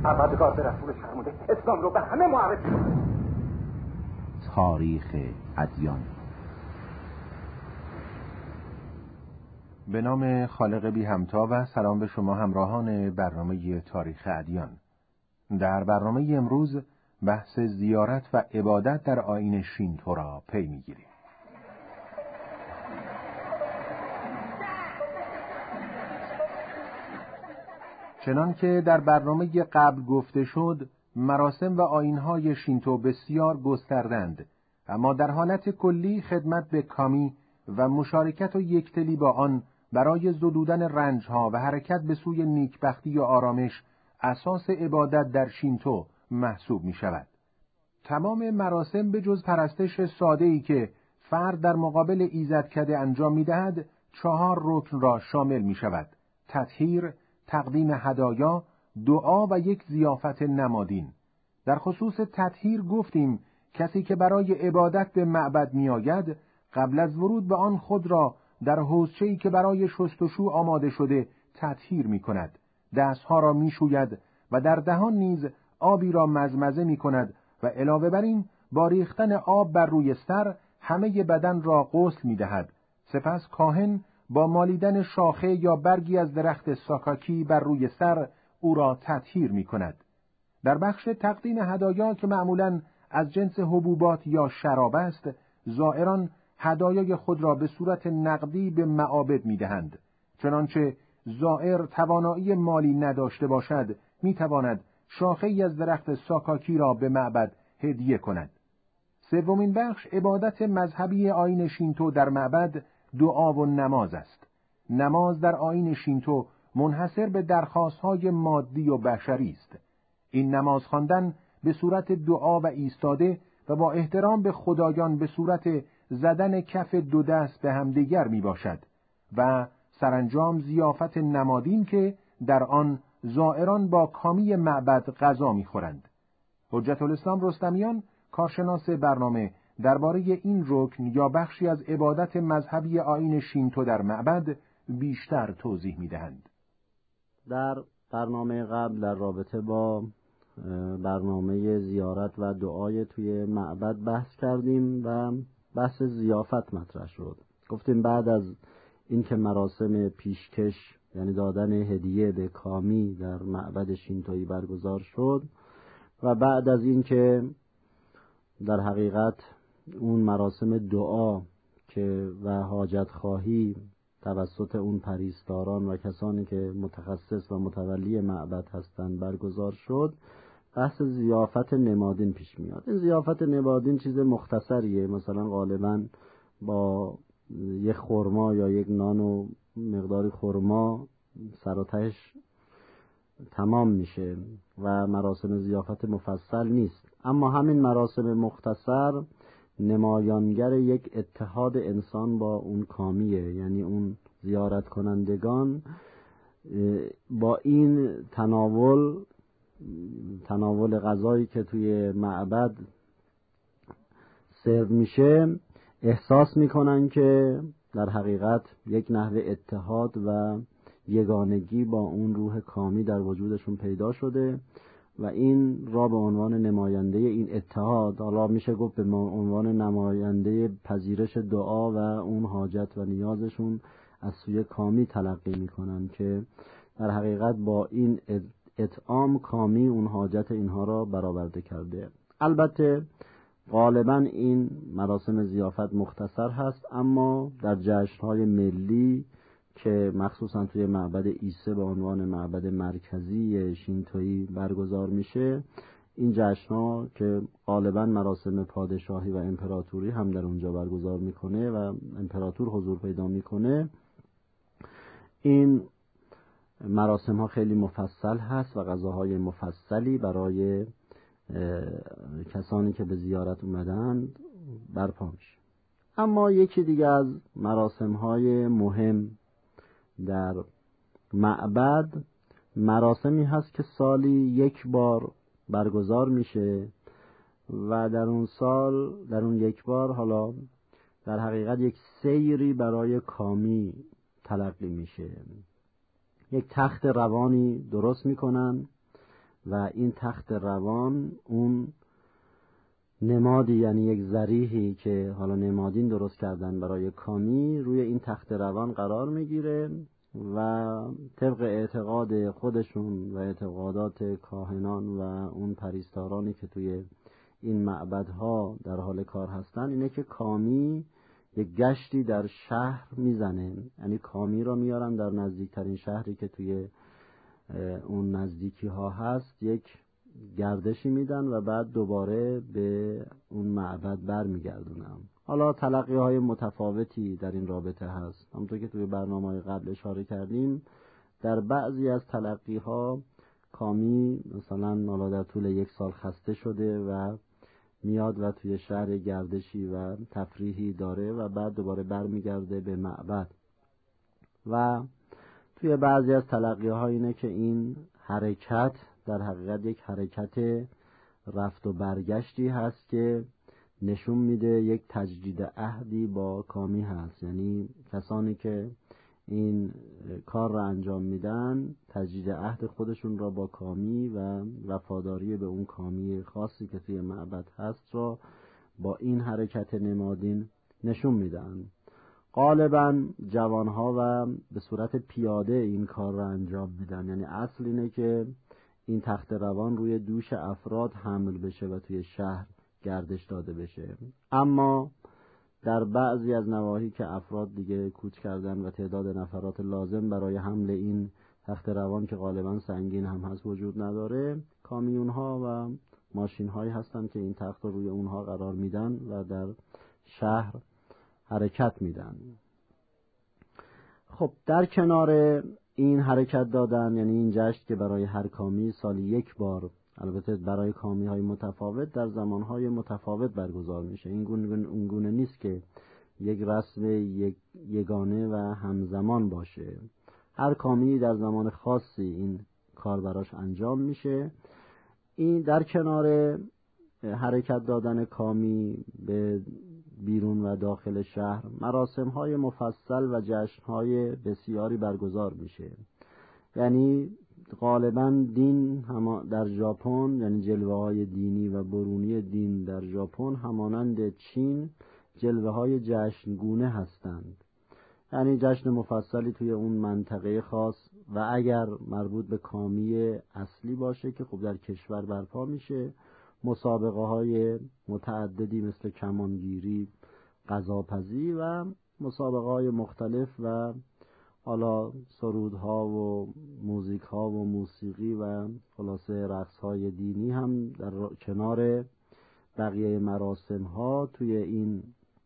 پروردگار به رسولش فرموده اسلام رو به همه معرفی کنه. تاریخ ادیان. به نام خالق بی همتا و سلام به شما همراهان برنامه تاریخ ادیان. در برنامه امروز بحث زیارت و عبادت در آیین شینتو را پی می‌گیریم. چنان که در برنامه قبل گفته شد، مراسم و آیین‌های شینتو بسیار گستردند، اما در حالت کلی خدمت به کامی و مشارکت و یکتلی با آن برای زدودن رنج‌ها و حرکت به سوی نیکبختی و آرامش اساس عبادت در شینتو محسوب می‌شود. تمام مراسم به جز پرستش ساده‌ای که فرد در مقابل ایزدکده انجام می‌دهد، 4 رکن را شامل می‌شود: تطهیر، تقدیم هدایا، دعا و یک ضیافت نمادین. در خصوص تطهیر گفتیم کسی که برای عبادت به معبد می‌آید، قبل از ورود به آن خود را در حوضچه‌ای که برای شستشو آماده شده تطهیر می‌کند، دستها را می‌شوید و در دهان نیز آبی را مزمزه می‌کند و علاوه بر این با ریختن آب بر روی سر همه بدن را غسل می‌دهد. سپس کاهن با مالیدن شاخه یا برگی از درخت ساکاکی بر روی سر او را تطهیر می‌کند. در بخش تقدیم هدایا که معمولاً از جنس حبوبات یا شراب است، زائران هدایای خود را به صورت نقدی به معابد می‌دهند. چنانچه زائر توانایی مالی نداشته باشد، می‌تواند شاخه‌ای از درخت ساکاکی را به معبد هدیه کند. سومین بخش عبادت مذهبی آیین شینتو در معبد دعا و نماز است. نماز در آیین شینتو منحصر به درخواست‌های مادی و بشری است. این نماز خواندن به صورت دعا و ایستاده و با احترام به خدایان به صورت زدن کف دو دست به همدیگر می باشد و سرانجام ضیافت نمادین که در آن زائران با کامی معبد غذا می خورند. حجت الاسلام رستمیان، کارشناس برنامه، درباره این رکن یا بخشی از عبادت مذهبی آیین شینتو در معبد بیشتر توضیح می دهند. در برنامه قبل در رابطه با برنامه زیارت و دعای توی معبد بحث کردیم و بحث ضیافت مطرح شد. گفتیم بعد از اینکه مراسم پیشکش یعنی دادن هدیه به کامی در معبد شینتویی برگزار شد و بعد از اینکه در حقیقت اون مراسم دعا که و حاجت خواهی توسط اون پریستاران و کسانی که متخصص و متولی معبد هستند برگزار شد، بحث ضیافت نمادین پیش میاد. این ضیافت نمادین چیز مختصریه، مثلا غالبا با یک خرما یا یک نان و مقداری خرما سر و تهش تمام میشه و مراسم ضیافت مفصل نیست. اما همین مراسم مختصر نمایانگر یک اتحاد انسان با اون کامیه، یعنی اون زیارت کنندگان با این تناول غذایی که توی معبد سرو میشه احساس میکنن که در حقیقت یک نحوه اتحاد و یگانگی با اون روح کامی در وجودشون پیدا شده و این را به عنوان نماینده این اتحاد، حالا میشه گفت به عنوان نماینده پذیرش دعا و اون حاجت و نیازشون از سوی کامی تلقی میکنن که در حقیقت با این اطعام کامی اون حاجت اینها را برآورده کرده. البته غالبا این مراسم ضیافت مختصر هست، اما در جشن‌های ملی که مخصوصا توی معبد ایسه به عنوان معبد مرکزی شینتویی برگزار میشه، این جشن‌ها که غالبا مراسم پادشاهی و امپراتوری هم در اونجا برگزار میکنه و امپراتور حضور پیدا میکنه، این مراسم ها خیلی مفصل هست و غذاهای مفصلی برای کسانی که به زیارت اومدند برپا میشه. اما یکی دیگه از مراسم های مهم در معبد مراسمی هست که سالی یک بار برگزار میشه و در اون یک بار حالا در حقیقت یک سیری برای کامی تلقی میشه. یک تخت روانی درست میکنن و این تخت روان اون نمادی، یعنی یک ضریحی که حالا نمادین درست کردن برای کامی، روی این تخت روان قرار میگیره و طبق اعتقاد خودشون و اعتقادات کاهنان و اون پریستارانی که توی این معبدها در حال کار هستن اینه که کامی یک گشتی در شهر میزنه، یعنی کامی را میارن در نزدیکترین شهری که توی اون نزدیکی ها هست، یک گردشی میدن و بعد دوباره به اون معبد برمیگردونن. حالا تلقی های متفاوتی در این رابطه هست. همونطور که توی برنامه‌های قبل اشاره کردیم، در بعضی از تلقی ها کامی مثلا حالا در طول 1 سال خسته شده و میاد و توی شهر گردشی و تفریحی داره و بعد دوباره برمیگرده به معبد. و توی بعضی از تلقی ها اینه که این حرکت در حقیقت یک حرکت رفت و برگشتی هست که نشون میده یک تجدید عهدی با کامی هست، یعنی کسانی که این کار را انجام میدن تجدید عهد خودشون را با کامی و وفاداری به اون کامی خاصی که توی معبد هست را با این حرکت نمادین نشون میدن. غالبا جوانها و به صورت پیاده این کار را انجام میدن، یعنی اصل اینه که این تخت روان روی دوش افراد حمل بشه و توی شهر گردش داده بشه. اما در بعضی از نواحی که افراد دیگه کوچ کردن و تعداد نفرات لازم برای حمل این تخت روان که غالبا سنگین هم هست وجود نداره، کامیون ها و ماشین هایی هستن که این تخت رو روی اونها قرار میدن و در شهر حرکت میدن. خب در کنار این حرکت دادن، یعنی این جشن که برای هر کامی سالی 1 بار، البته برای کامی های متفاوت در زمان های متفاوت برگزار میشه، این گونه نیست که یک رسم یگانه و همزمان باشه. هر کامی در زمان خاصی این کار براش انجام میشه. این در کنار حرکت دادن کامی به بیرون و داخل شهر، مراسم های مفصل و جشن های بسیاری برگزار میشه. یعنی غالبا دین در ژاپن، یعنی جلوه های دینی و برونی دین در ژاپن همانند چین جلوه های جشنگونه هستند. یعنی جشن مفصلی توی اون منطقه خاص و اگر مربوط به کامی اصلی باشه که خب در کشور برپا میشه، مسابقه های متعددی مثل کمانگیری، غذاپزی و مسابقه های مختلف و حالا سرودها و موزیک‌ها و موسیقی و خلاصه رقص‌های دینی هم در کنار بقیه مراسم‌ها توی این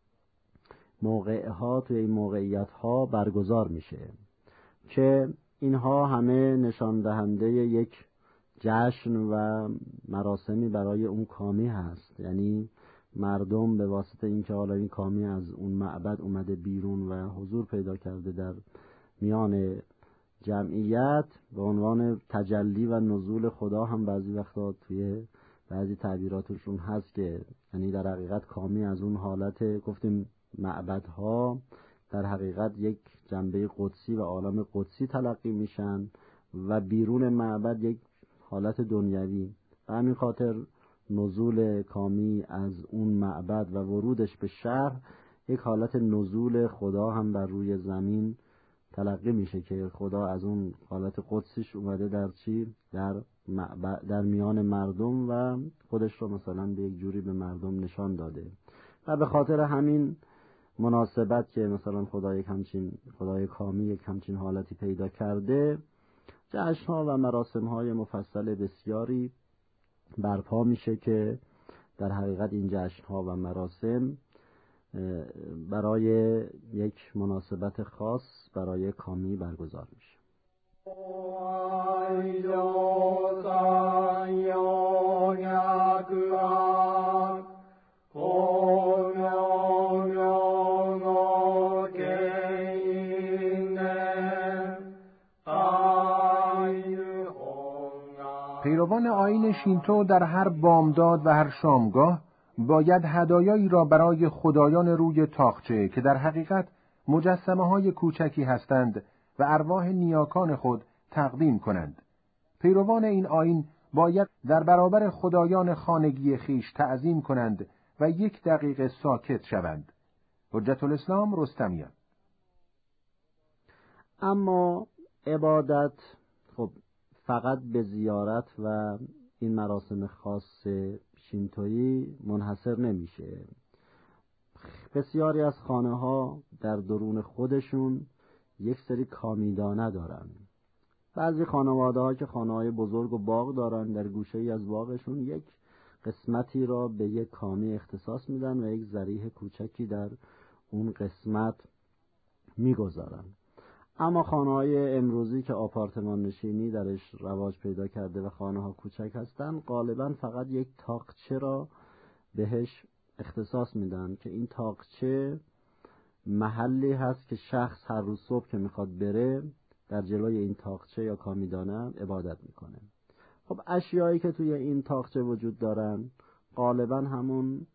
موقعیت‌ها برگزار میشه که اینها همه نشان دهنده یک جشن و مراسمی برای اون کامی هست. یعنی مردم به واسطه اینکه حالا این کامی از اون معبد اومده بیرون و حضور پیدا کرده در میان جمعیت، به عنوان تجلی و نزول خدا هم بعضی وقتا توی بعضی تعبیراتشون هست که یعنی در حقیقت کامی از اون حالت گفتیم معبدها در حقیقت یک جنبه قدسی و عالم قدسی تلقی میشن و بیرون معبد یک حالت دنیوی. به همین خاطر نزول کامی از اون معبد و ورودش به شهر یک حالت نزول خدا هم بر روی زمین تلقی میشه که خدا از اون حالت قدسیش اومده در در میان مردم و خودش رو مثلا به یک جوری به مردم نشان داده و به خاطر همین مناسبت که مثلا خدای کامی یک همچین حالتی پیدا کرده، جشن‌ها و مراسم‌های مفصل بسیاری برپا میشه که در حقیقت این جشن‌ها و مراسم برای یک مناسبت خاص برای کامی برگزار میشه. پیروان آیین شینتو در هر بامداد و هر شامگاه باید هدایایی را برای خدایان روی تاقچه که در حقیقت مجسمه های کوچکی هستند و ارواح نیاکان خود تقدیم کنند. پیروان این آیین باید در برابر خدایان خانگی خیش تعظیم کنند و 1 دقیقه ساکت شوند. حجت الاسلام رستمیان. اما عبادت خب فقط به زیارت و این مراسم خاص شینتویی منحصر نمیشه. بسیاری از خانه‌ها در درون خودشون یک سری کامیدانه دارن. بعضی خانواده‌ها که خانه‌های بزرگ و باغ دارن، در گوشه‌ای از باغشون یک قسمتی را به یک کامی اختصاص میدن و یک ذریح کوچکی در اون قسمت میگذارن. اما خانه‌های امروزی که آپارتمان نشینی درش رواج پیدا کرده و خانه‌ها کوچک هستن، غالباً فقط یک تاقچه را بهش اختصاص میدن که این تاقچه محلی هست که شخص هر روز صبح که میخواد بره در جلوی این تاقچه یا کامیدانه عبادت میکنه. خب اشیایی که توی این تاقچه وجود دارن غالباً همون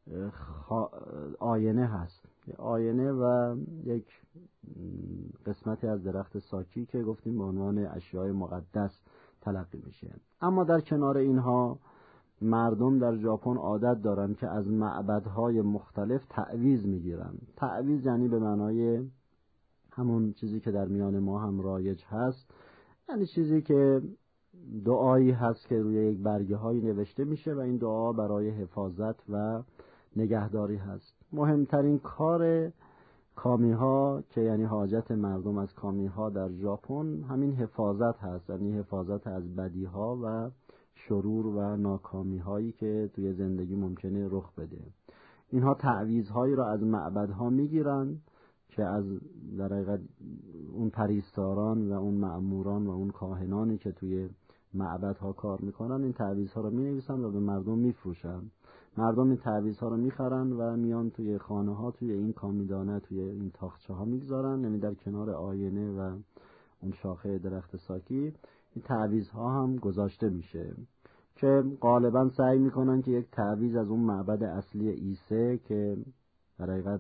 آینه هست، آینه و یک قسمتی از درخت ساکی که گفتیم به عنوان اشیای مقدس تلقی میشه. اما در کنار اینها مردم در ژاپن عادت دارن که از معبدهای مختلف تعویذ میگیرن. تعویذ یعنی به معنای همون چیزی که در میان ما هم رایج هست، یعنی چیزی که دعایی هست که روی یک برگه های نوشته میشه و این دعا برای حفاظت و نگهداری هست. مهمترین کار کامی ها که یعنی حاجت مردم از کامی ها در ژاپن همین حفاظت هست، یعنی حفاظت از بدی ها و شرور و ناکامی هایی که توی زندگی ممکنه رخ بده. اینها تعویذ هایی را از معبدها میگیرن که از در حقیقت اون پریستاران و اون مأموران و اون کاهنانی که توی معبدها کار میکنن این تعویذ ها را مینویسن و به مردم میفروشن. مردم این تعویذ ها را میخرن و میان توی خانه ها، توی این کامیدانه، توی این تاقچه ها میگذارن، یعنی در کنار آینه و اون شاخه درخت ساکی این تعویذ ها هم گذاشته میشه که غالبا سعی میکنن که یک تعویذ از اون معبد اصلی ایسه که در حقیقت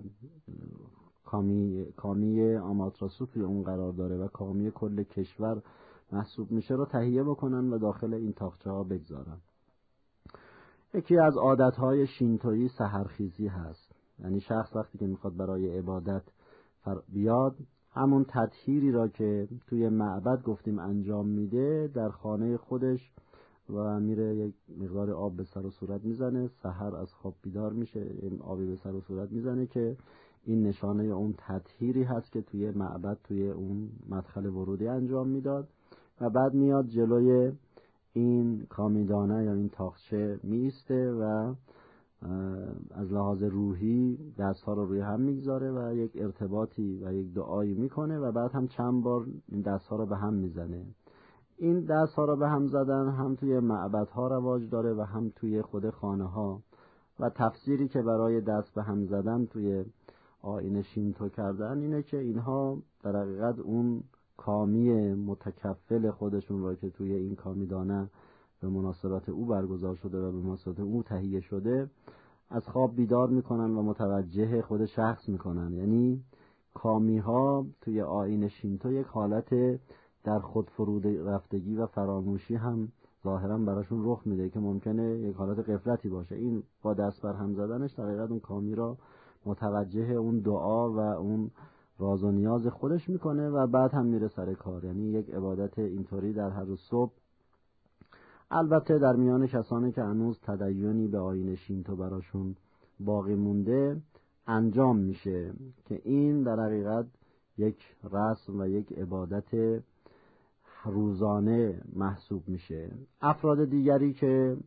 کامی آماتراسو توی اون قرار داره و کامی کل کشور محسوب میشه رو تهیه بکنن و داخل این تاقچه ها بگذارن. یکی از عادتهای شینتویی سحرخیزی هست، یعنی شخص وقتی که میخواد برای عبادت بیاد همون تطهیری را که توی معبد گفتیم انجام میده در خانه خودش و میره یک مقدار آب به سر و صورت میزنه، سحر از خواب بیدار میشه، این آبی به سر و صورت میزنه که این نشانه اون تطهیری هست که توی معبد توی اون مدخل ورودی انجام میداد و بعد میاد جلوی این کامیدانه یا این تاقچه میسته و از لحاظ روحی دستها رو روی هم میگذاره و یک ارتباطی و یک دعایی میکنه و بعد هم چند بار این دستها رو به هم میزنه. این دستها رو به هم زدن هم توی معبدها رواج داره و هم توی خود خانه ها و تفسیری که برای دست به هم زدن توی آیین شینتو کردن اینه که اینها در حقیقت اون کامی متکفل خودشون را که توی این کامیدانه به مناسبت او برگزار شده و به مناسبت او تهیه شده از خواب بیدار میکنن و متوجه خود شخص میکنن. یعنی کامی ها توی آیین شینتو یک حالت در خود فرود رفتگی و فراموشی هم ظاهرا براشون رخ میده که ممکنه یک حالت غفلتی باشه. این با دست بر هم زدنش در حقیقت اون کامی را متوجه اون دعا و اون راز و نیاز خودش میکنه و بعد هم میره سر کار. یعنی یک عبادت اینطوری در هر روز صبح، البته در میان کسانی که هنوز تدیونی به آیین شینتو براشون باقی مونده انجام میشه که این در حقیقت یک رسم و یک عبادت روزانه محسوب میشه. افراد دیگری که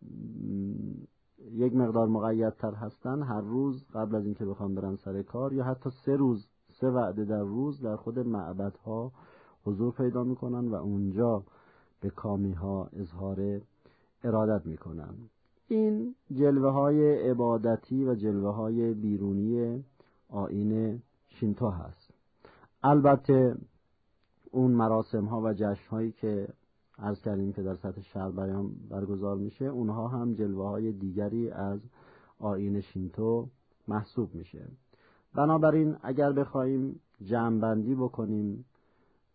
یک مقدار مقیدتر هستن هر روز قبل از اینکه بخوام برن سر کار یا حتی 3 وعده در روز در خود معبدها حضور پیدا میکنن و اونجا به کامی ها اظهار ارادت میکنن. این جلوه های عبادتی و جلوه های بیرونی آیین شینتو هست. البته اون مراسم ها و جشن هایی که عرض کردیم که در سطح شهر برگزار میشه اونها هم جلوه های دیگری از آیین شینتو محسوب میشه. بنابراین اگر بخوایم جمع بندی بکنیم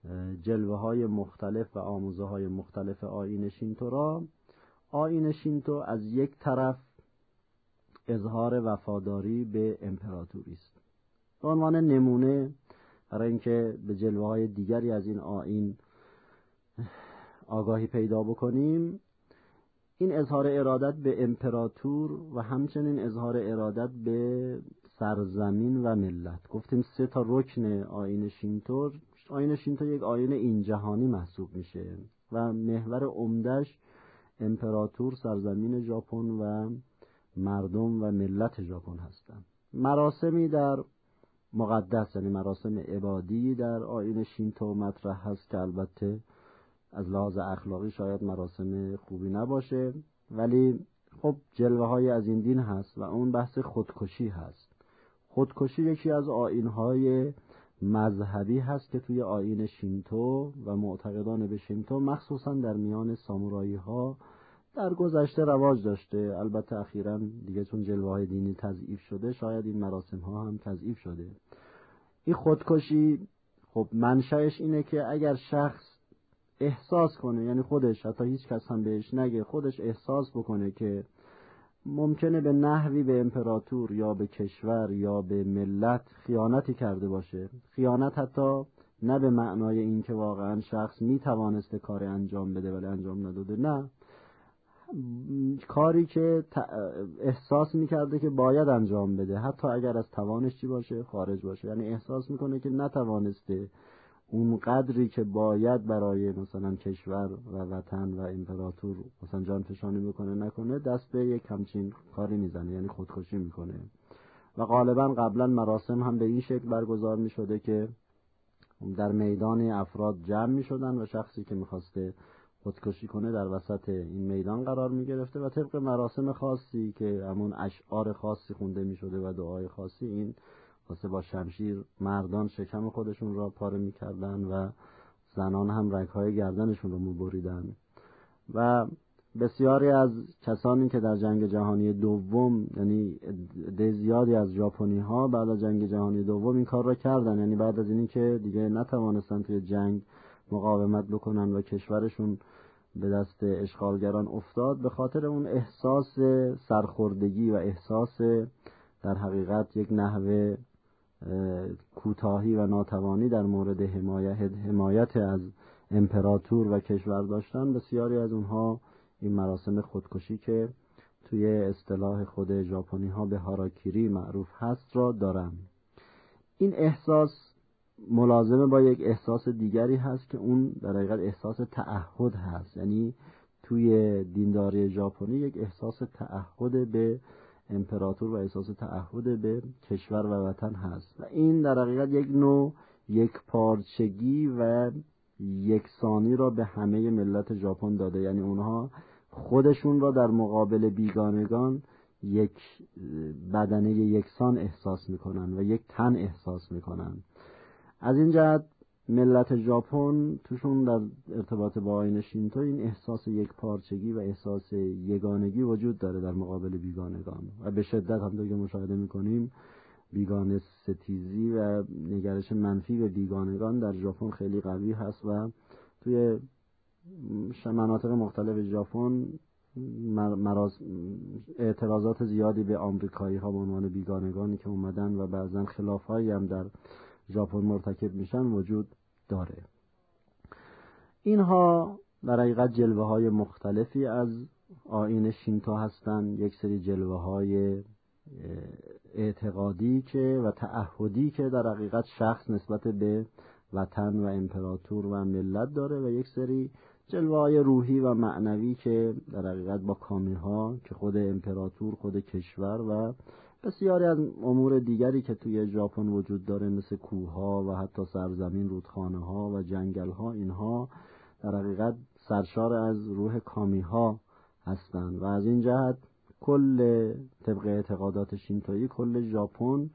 جلوه های مختلف و آموزه های مختلف آیین شینتو را، آیین شینتو از یک طرف اظهار وفاداری به امپراتوری است. به عنوان نمونه برای اینکه به جلوه های دیگری از این آیین آگاهی پیدا بکنیم، این اظهار ارادت به امپراتور و همچنین اظهار ارادت به سرزمین و ملت. گفتیم 3 رکن آیین شینتو. آیین شینتو یک آیین این جهانی محسوب میشه و محور عمده‌اش امپراتور، سرزمین ژاپن و مردم و ملت ژاپن هستند. مراسمی در مقدس، یعنی مراسم عبادی در آیین شینتو مطرح هست که البته از لحاظ اخلاقی شاید مراسم خوبی نباشه، ولی خب جلوه های از این دین هست و اون بحث خودکشی هست. خودکشی یکی از آیین‌های مذهبی هست که توی آیین شینتو و معتقدان به شینتو مخصوصا در میان سامورایی ها در گذشته رواج داشته. البته اخیراً دیگه چون جلوه های دینی تضعیف شده شاید این مراسم ها هم تضعیف شده. این خودکشی خب منشأش اینه که اگر شخص احساس کنه، یعنی خودش، حتی هیچ کس هم بهش نگه، خودش احساس بکنه که ممکنه به نحوی به امپراتور یا به کشور یا به ملت خیانتی کرده باشه، خیانت حتی نه به معنای این که واقعا شخص میتوانسته کار انجام بده ولی انجام نداده، نه، کاری که احساس میکرده که باید انجام بده حتی اگر از توانش چی باشه، خارج باشه، یعنی احساس میکنه که نتوانسته اون قدری که باید برای مثلا کشور و وطن و امپراتور مثلا جان فشانی بکنه نکنه، دست به یک همچین کاری میزنه، یعنی خودکشی میکنه. و غالبا قبلا مراسم هم به این شکل برگزار میشده که در میدان افراد جمع میشدن و شخصی که میخواسته خودکشی کنه در وسط این میدان قرار میگرفته و طبق مراسم خاصی که همون اشعار خاصی خونده میشده و دعای خاصی، این واسه با شمشیر مردان شکم خودشون را پاره میکردن و زنان هم رگهای گردنشون رو میبریدن. و بسیاری از کسانی که در جنگ جهانی دوم، یعنی عده زیادی از ژاپنی ها بعد از جنگ جهانی دوم این کار را کردن، یعنی بعد از اینی که دیگه نتوانستن توی جنگ مقاومت بکنن و کشورشون به دست اشغالگران افتاد، به خاطر اون احساس سرخوردگی و احساس در حقیقت یک نحوه کوتاهی و ناتوانی در مورد حمایت از امپراتور و کشور داشتن، بسیاری از اونها این مراسم خودکشی که توی اصطلاح خود ژاپنی ها به هاراکیری معروف هست را دارن. این احساس ملازمه با یک احساس دیگری هست که اون در حقیقت احساس تعهد هست، یعنی توی دینداری ژاپنی یک احساس تعهد به امپراتور و احساس تعهد به کشور و وطن هست و این در حقیقت یک نوع یک پارچگی و یکسانی را به همه ملت ژاپن داده، یعنی اونها خودشون را در مقابل بیگانگان یک بدنه یکسان احساس میکنن و یک تن احساس میکنن. از این جهت ملت ژاپن توشون در ارتباط با آیین شینتو این احساس یک پارچگی و احساس یگانگی وجود داره در مقابل بیگانگان و به شدت هم که مشاهده میکنیم بیگانه ستیزی و نگرش منفی به بیگانگان در ژاپن خیلی قوی هست و توی مناطق مختلف ژاپن اعتراضات زیادی به آمریکایی ها به عنوان بیگانگانی که اومدن و بعضا خلافایی هم در ژاپن مرتکب میشن وجود داره. اینها در حقیقت جلوه های مختلفی از آیین شینتو هستند، یک سری جلوه های اعتقادی که و تعهدی که در حقیقت شخص نسبت به وطن و امپراتور و ملت داره و یک سری جلوه های روحی و معنوی که در حقیقت با کامی ها که خود امپراتور، خود کشور و بسیاری از امور دیگری که توی ژاپن وجود داره مثل کوه‌ها و حتی سرزمین، رودخانه‌ها و جنگل‌ها، اینها در حقیقت سرشار از روح کامی ها هستند و از این جهت کل طبق اعتقادات شینتویی کل ژاپن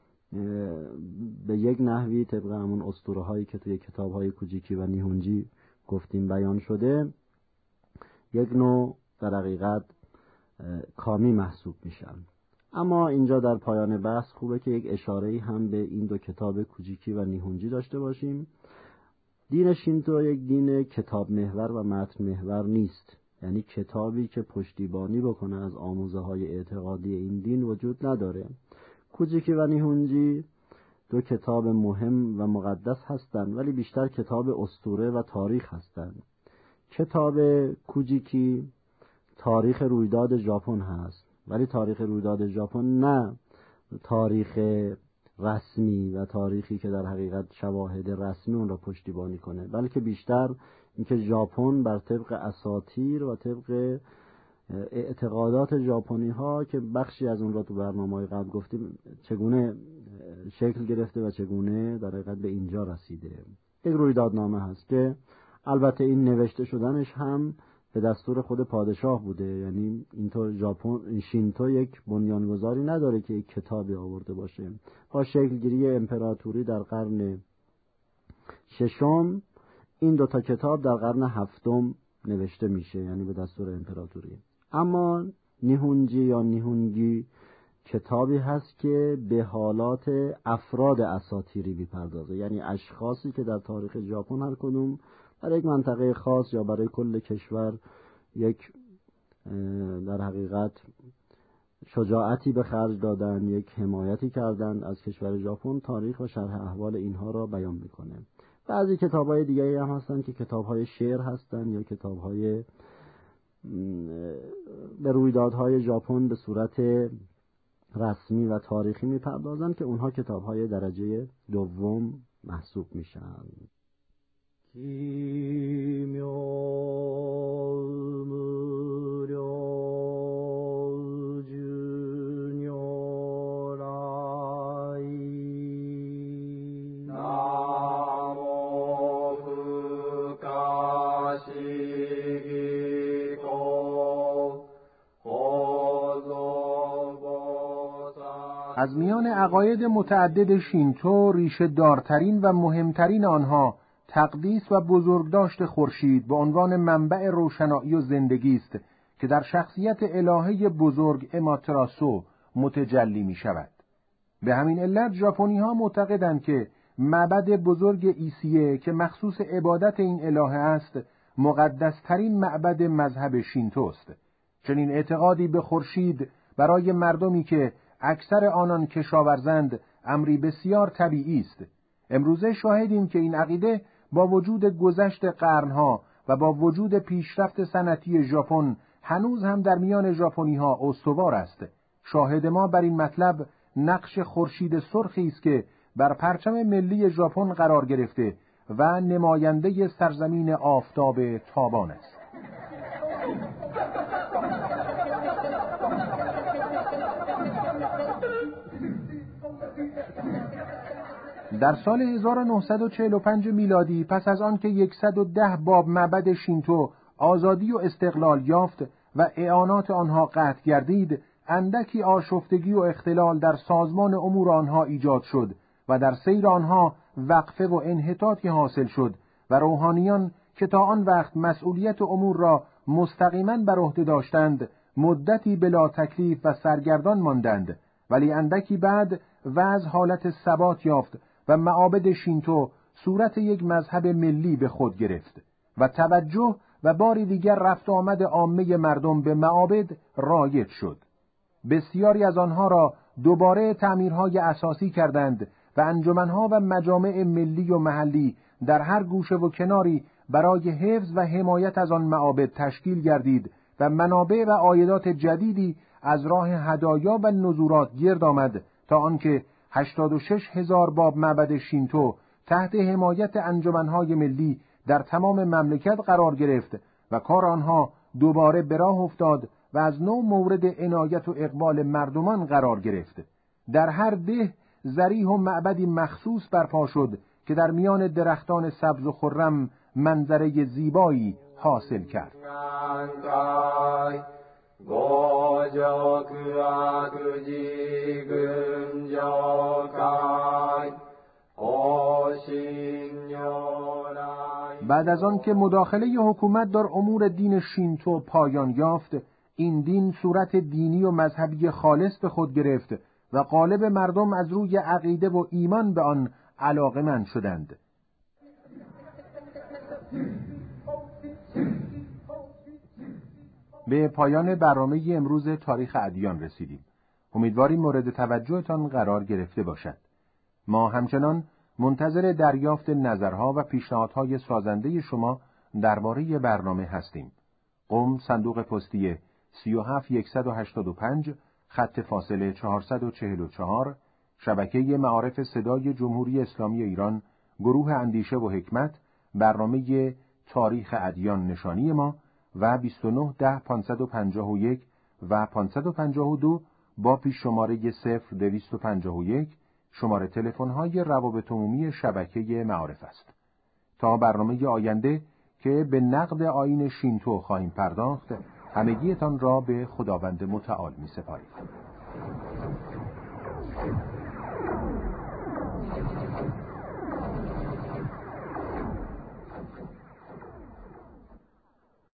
به یک نحوی طبق همون اسطوره هایی که توی کتاب های کوجیکی و نیهونجی گفتیم بیان شده یک نوع در حقیقت کامی محسوب میشن. اما اینجا در پایان بحث خوبه که یک اشاره‌ای هم به این دو کتاب کوجیکی و نیهونجی داشته باشیم. دین شینتو یک دین کتاب محور و متن محور نیست، یعنی کتابی که پشتیبانی بکنه از آموزه های اعتقادی این دین وجود نداره. کوجیکی و نیهونجی دو کتاب مهم و مقدس هستند، ولی بیشتر کتاب اسطوره و تاریخ هستند. کتاب کوجیکی تاریخ رویداد ژاپن هست، ولی تاریخ رویداد ژاپن نه تاریخ رسمی و تاریخی که در حقیقت شواهد رسمی اون را پشتیبانی کنه، بلکه بیشتر اینکه ژاپن بر طبق اساطیر و طبق اعتقادات ژاپنی ها که بخشی از اون را تو برنامه‌های قبل گفتیم چگونه شکل گرفته و چگونه در حقیقت به اینجا رسیده. یک رویدادنامه هست که البته این نوشته شدنش هم به دستور خود پادشاه بوده، یعنی اینطور ژاپن شینتو یک بنیانگذاری نداره که یک کتابی آورده باشه. با شکلگیری امپراتوری در قرن ششم این دوتا کتاب در قرن هفتم نوشته میشه، یعنی به دستور امپراتوری. اما نیهونجی یا نیهونگی کتابی هست که به حالات افراد اساطیری میپردازه، یعنی اشخاصی که در تاریخ ژاپن هر کدوم برای یک منطقه خاص یا برای کل کشور یک در حقیقت شجاعتی به خرج دادن، یک حمایتی کردن از کشور ژاپن، تاریخ و شرح احوال اینها را بیان میکنه. بعضی کتاب‌های دیگری هم هستن که کتاب‌های شعر هستن یا کتاب‌های به رویدادهای ژاپن به صورت رسمی و تاریخی میپردازن که اونها کتاب‌های درجه دوم محسوب میشن. از میان عقاید متعدد شینتو ریشه دارترین و مهمترین آنها تقدیس و بزرگداشت خورشید به عنوان منبع روشنایی و زندگی است که در شخصیت الهه بزرگ اماتراسو متجلی می شود. به همین علت ژاپنی‌ها معتقدند که معبد بزرگ ایسیه که مخصوص عبادت این الهه است مقدسترین معبد مذهب شینتو است. چنین اعتقادی به خورشید برای مردمی که اکثر آنان کشاورزند امری بسیار طبیعی است. امروزه شاهدیم که این عقیده با وجود گذشت قرنها و با وجود پیشرفت صنعتی ژاپن هنوز هم در میان ژاپنی‌ها استوار است. شاهد ما بر این مطلب نقش خورشید سرخی است که بر پرچم ملی ژاپن قرار گرفته و نماینده سرزمین آفتاب تابان است. در سال 1945 میلادی پس از آن که 110 باب معبد شینتو آزادی و استقلال یافت و اعانات آنها قطع گردید، اندکی آشفتگی و اختلال در سازمان امور آنها ایجاد شد و در سیر آنها وقفه و انحطاطی حاصل شد و روحانیان که تا آن وقت مسئولیت امور را مستقیما بر عهده داشتند مدتی بلا تکلیف و سرگردان ماندند، ولی اندکی بعد وضع حالت ثبات یافت و معابد شینتو صورت یک مذهب ملی به خود گرفت و توجه و باری دیگر رفت آمد عامه مردم به معابد رایج شد. بسیاری از آنها را دوباره تعمیرهای اساسی کردند و انجمنها و مجامع ملی و محلی در هر گوشه و کناری برای حفظ و حمایت از آن معابد تشکیل گردید و منابع و عایدات جدیدی از راه هدایا و نذورات گرد آمد تا آنکه 86,000 باب معبد شینتو تحت حمایت انجمنهای ملی در تمام مملکت قرار گرفت و کار آنها دوباره به راه افتاد و از نو مورد عنایت و اقبال مردمان قرار گرفت. در هر ده ذریح و معبدی مخصوص برپا شد که در میان درختان سبز و خرم منظره زیبایی حاصل کرد. بعد از آن که مداخله حکومت در امور دین شینتو پایان یافت، این دین صورت دینی و مذهبی خالص به خود گرفت و غالب مردم از روی عقیده و ایمان به آن علاقه‌مند شدند. به پایان برنامه امروز تاریخ ادیان رسیدیم. امیدواریم مورد توجهتان قرار گرفته باشد. ما همچنان منتظر دریافت نظرها و پیشنهادهای سازنده شما درباره برنامه هستیم. قم صندوق پستی 37185 خط فاصله 444 شبکه معارف صدای جمهوری اسلامی ایران گروه اندیشه و حکمت برنامه تاریخ ادیان نشانی ما و 2910-551 و 552 با پیش شماره 0251 شماره تلفن‌های روابط عمومی شبکه معارف است. تا برنامه آینده که به نقد آیین شینتو خواهیم پرداخت، همگیتان را به خداوند متعال می‌سپاریم.